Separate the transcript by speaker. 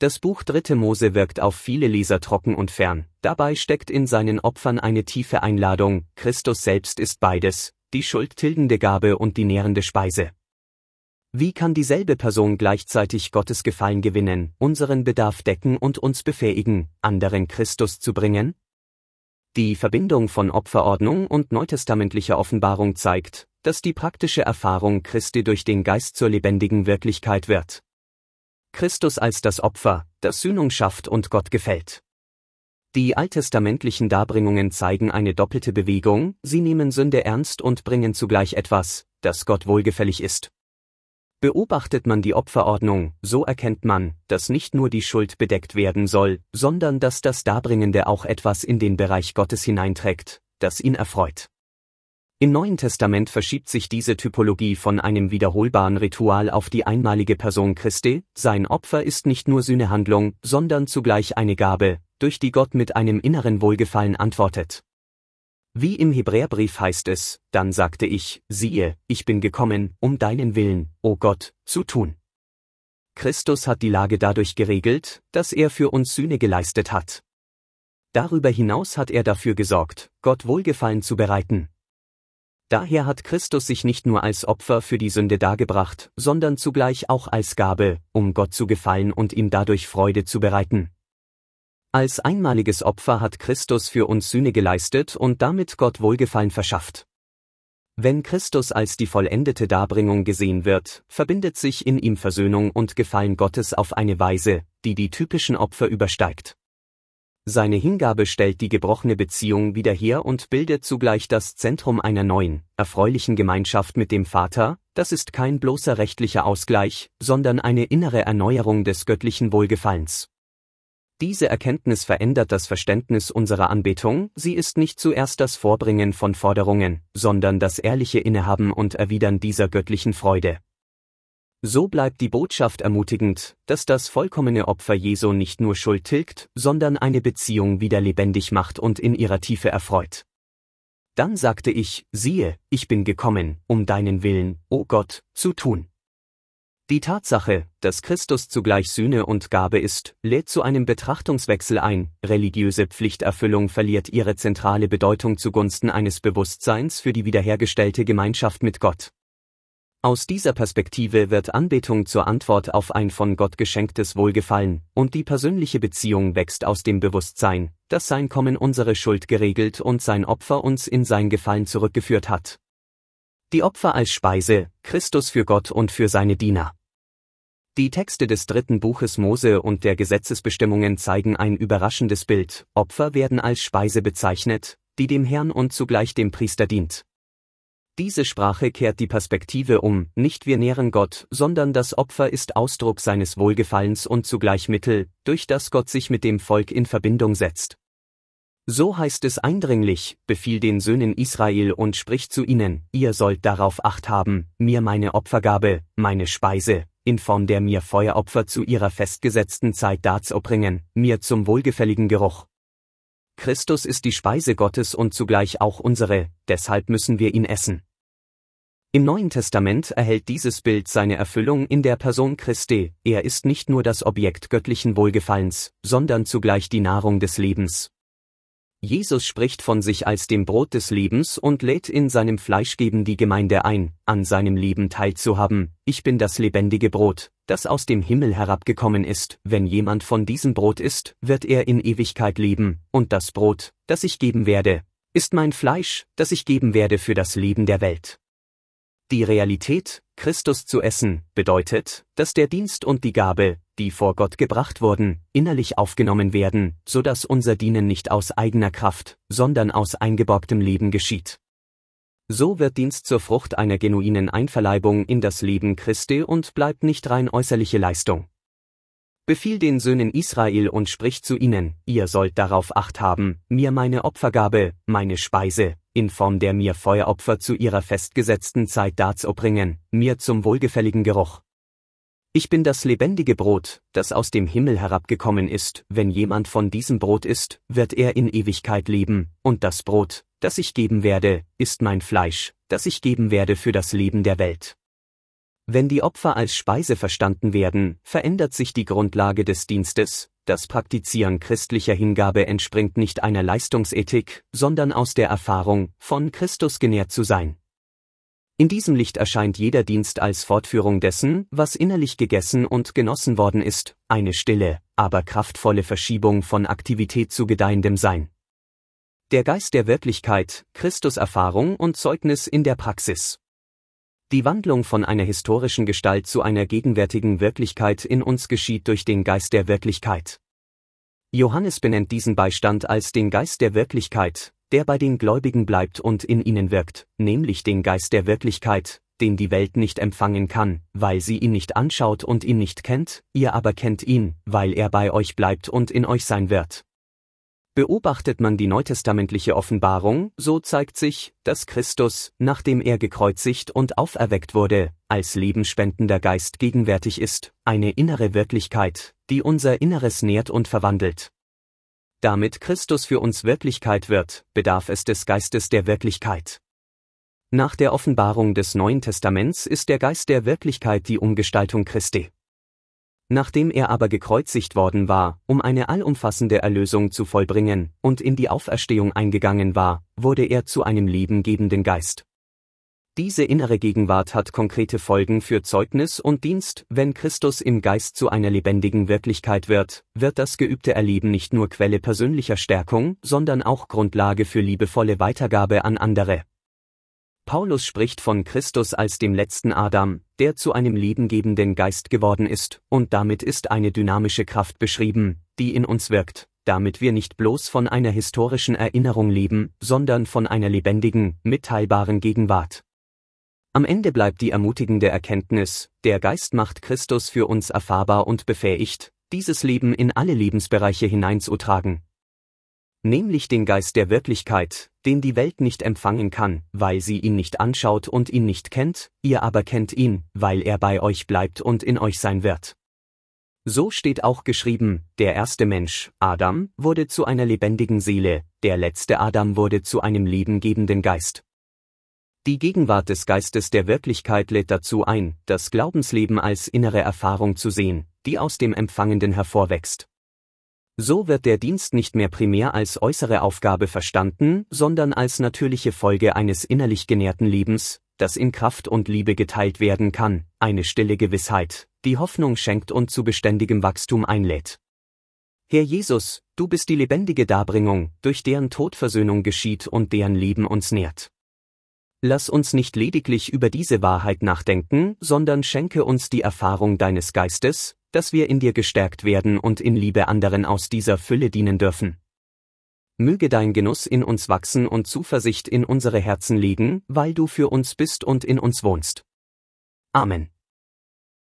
Speaker 1: Das Buch 3. Mose wirkt auf viele Leser trocken und fern, dabei steckt in seinen Opfern eine tiefe Einladung, Christus selbst ist beides, die schuldtilgende Gabe und die nährende Speise. Wie kann dieselbe Person gleichzeitig Gottes Gefallen gewinnen, unseren Bedarf decken und uns befähigen, anderen Christus zu bringen? Die Verbindung von Opferordnung und neutestamentlicher Offenbarung zeigt, dass die praktische Erfahrung Christi durch den Geist zur lebendigen Wirklichkeit wird. Christus als das Opfer, das Sühnung schafft und Gott gefällt. Die alttestamentlichen Darbringungen zeigen eine doppelte Bewegung, sie nehmen Sünde ernst und bringen zugleich etwas, das Gott wohlgefällig ist. Beobachtet man die Opferordnung, so erkennt man, dass nicht nur die Schuld bedeckt werden soll, sondern dass das Darbringende auch etwas in den Bereich Gottes hineinträgt, das ihn erfreut. Im Neuen Testament verschiebt sich diese Typologie von einem wiederholbaren Ritual auf die einmalige Person Christi, sein Opfer ist nicht nur Sühnehandlung, sondern zugleich eine Gabe, durch die Gott mit einem inneren Wohlgefallen antwortet. Wie im Hebräerbrief heißt es, dann sagte ich, siehe, ich bin gekommen, um deinen Willen, o Gott, zu tun. Christus hat die Lage dadurch geregelt, dass er für uns Sühne geleistet hat. Darüber hinaus hat er dafür gesorgt, Gott Wohlgefallen zu bereiten. Daher hat Christus sich nicht nur als Opfer für die Sünde dargebracht, sondern zugleich auch als Gabe, um Gott zu gefallen und ihm dadurch Freude zu bereiten. Als einmaliges Opfer hat Christus für uns Sühne geleistet und damit Gott Wohlgefallen verschafft. Wenn Christus als die vollendete Darbringung gesehen wird, verbindet sich in ihm Versöhnung und Gefallen Gottes auf eine Weise, die die typischen Opfer übersteigt. Seine Hingabe stellt die gebrochene Beziehung wieder her und bildet zugleich das Zentrum einer neuen, erfreulichen Gemeinschaft mit dem Vater, das ist kein bloßer rechtlicher Ausgleich, sondern eine innere Erneuerung des göttlichen Wohlgefallens. Diese Erkenntnis verändert das Verständnis unserer Anbetung, sie ist nicht zuerst das Vorbringen von Forderungen, sondern das ehrliche Innehaben und Erwidern dieser göttlichen Freude. So bleibt die Botschaft ermutigend, dass das vollkommene Opfer Jesu nicht nur Schuld tilgt, sondern eine Beziehung wieder lebendig macht und in ihrer Tiefe erfreut. Dann sagte ich, siehe, ich bin gekommen, um deinen Willen, o Gott, zu tun. Die Tatsache, dass Christus zugleich Sühne und Gabe ist, lädt zu einem Betrachtungswechsel ein, religiöse Pflichterfüllung verliert ihre zentrale Bedeutung zugunsten eines Bewusstseins für die wiederhergestellte Gemeinschaft mit Gott. Aus dieser Perspektive wird Anbetung zur Antwort auf ein von Gott geschenktes Wohlgefallen, und die persönliche Beziehung wächst aus dem Bewusstsein, dass sein Kommen unsere Schuld geregelt und sein Opfer uns in sein Gefallen zurückgeführt hat. Die Opfer als Speise, Christus für Gott und für seine Diener. Die Texte des 3. Buches Mose und der Gesetzesbestimmungen zeigen ein überraschendes Bild, Opfer werden als Speise bezeichnet, die dem Herrn und zugleich dem Priester dient. Diese Sprache kehrt die Perspektive um, nicht wir nähren Gott, sondern das Opfer ist Ausdruck seines Wohlgefallens und zugleich Mittel, durch das Gott sich mit dem Volk in Verbindung setzt. So heißt es eindringlich, befiehl den Söhnen Israel und sprich zu ihnen, ihr sollt darauf Acht haben, mir meine Opfergabe, meine Speise, in Form der mir Feueropfer zu ihrer festgesetzten Zeit darzubringen, mir zum wohlgefälligen Geruch. Christus ist die Speise Gottes und zugleich auch unsere, deshalb müssen wir ihn essen. Im Neuen Testament erhält dieses Bild seine Erfüllung in der Person Christi, er ist nicht nur das Objekt göttlichen Wohlgefallens, sondern zugleich die Nahrung des Lebens. Jesus spricht von sich als dem Brot des Lebens und lädt in seinem Fleischgeben die Gemeinde ein, an seinem Leben teilzuhaben, ich bin das lebendige Brot, das aus dem Himmel herabgekommen ist, wenn jemand von diesem Brot isst, wird er in Ewigkeit leben, und das Brot, das ich geben werde, ist mein Fleisch, das ich geben werde für das Leben der Welt. Die Realität, Christus zu essen, bedeutet, dass der Dienst und die Gabe, die vor Gott gebracht wurden, innerlich aufgenommen werden, so dass unser Dienen nicht aus eigener Kraft, sondern aus eingeborgtem Leben geschieht. So wird Dienst zur Frucht einer genuinen Einverleibung in das Leben Christi und bleibt nicht rein äußerliche Leistung. Befiehl den Söhnen Israel und sprich zu ihnen, ihr sollt darauf Acht haben, mir meine Opfergabe, meine Speise, in Form der mir Feueropfer zu ihrer festgesetzten Zeit darzubringen, mir zum wohlgefälligen Geruch. Ich bin das lebendige Brot, das aus dem Himmel herabgekommen ist, wenn jemand von diesem Brot isst, wird er in Ewigkeit leben, und das Brot, das ich geben werde, ist mein Fleisch, das ich geben werde für das Leben der Welt. Wenn die Opfer als Speise verstanden werden, verändert sich die Grundlage des Dienstes. Das Praktizieren christlicher Hingabe entspringt nicht einer Leistungsethik, sondern aus der Erfahrung, von Christus genährt zu sein. In diesem Licht erscheint jeder Dienst als Fortführung dessen, was innerlich gegessen und genossen worden ist, eine stille, aber kraftvolle Verschiebung von Aktivität zu gedeihendem Sein. Der Geist der Wirklichkeit, Christuserfahrung und Zeugnis in der Praxis. Die Wandlung von einer historischen Gestalt zu einer gegenwärtigen Wirklichkeit in uns geschieht durch den Geist der Wirklichkeit. Johannes benennt diesen Beistand als den Geist der Wirklichkeit, der bei den Gläubigen bleibt und in ihnen wirkt, nämlich den Geist der Wirklichkeit, den die Welt nicht empfangen kann, weil sie ihn nicht anschaut und ihn nicht kennt, ihr aber kennt ihn, weil er bei euch bleibt und in euch sein wird. Beobachtet man die neutestamentliche Offenbarung, so zeigt sich, dass Christus, nachdem er gekreuzigt und auferweckt wurde, als lebenspendender Geist gegenwärtig ist, eine innere Wirklichkeit, die unser Inneres nährt und verwandelt. Damit Christus für uns Wirklichkeit wird, bedarf es des Geistes der Wirklichkeit. Nach der Offenbarung des Neuen Testaments ist der Geist der Wirklichkeit die Umgestaltung Christi. Nachdem er aber gekreuzigt worden war, um eine allumfassende Erlösung zu vollbringen, und in die Auferstehung eingegangen war, wurde er zu einem lebengebenden Geist. Diese innere Gegenwart hat konkrete Folgen für Zeugnis und Dienst. Wenn Christus im Geist zu einer lebendigen Wirklichkeit wird, wird das geübte Erleben nicht nur Quelle persönlicher Stärkung, sondern auch Grundlage für liebevolle Weitergabe an andere. Paulus spricht von Christus als dem letzten Adam, der zu einem lebengebenden Geist geworden ist, und damit ist eine dynamische Kraft beschrieben, die in uns wirkt, damit wir nicht bloß von einer historischen Erinnerung leben, sondern von einer lebendigen, mitteilbaren Gegenwart. Am Ende bleibt die ermutigende Erkenntnis, der Geist macht Christus für uns erfahrbar und befähigt, dieses Leben in alle Lebensbereiche hineinzutragen. Nämlich den Geist der Wirklichkeit, den die Welt nicht empfangen kann, weil sie ihn nicht anschaut und ihn nicht kennt, ihr aber kennt ihn, weil er bei euch bleibt und in euch sein wird. So steht auch geschrieben, der erste Mensch, Adam, wurde zu einer lebendigen Seele, der letzte Adam wurde zu einem lebengebenden Geist. Die Gegenwart des Geistes der Wirklichkeit lädt dazu ein, das Glaubensleben als innere Erfahrung zu sehen, die aus dem Empfangenden hervorwächst. So wird der Dienst nicht mehr primär als äußere Aufgabe verstanden, sondern als natürliche Folge eines innerlich genährten Lebens, das in Kraft und Liebe geteilt werden kann, eine stille Gewissheit, die Hoffnung schenkt und zu beständigem Wachstum einlädt. Herr Jesus, du bist die lebendige Darbringung, durch deren Tod Versöhnung geschieht und deren Leben uns nährt. Lass uns nicht lediglich über diese Wahrheit nachdenken, sondern schenke uns die Erfahrung deines Geistes, dass wir in dir gestärkt werden und in Liebe anderen aus dieser Fülle dienen dürfen. Möge dein Genuss in uns wachsen und Zuversicht in unsere Herzen legen, weil du für uns bist und in uns wohnst. Amen.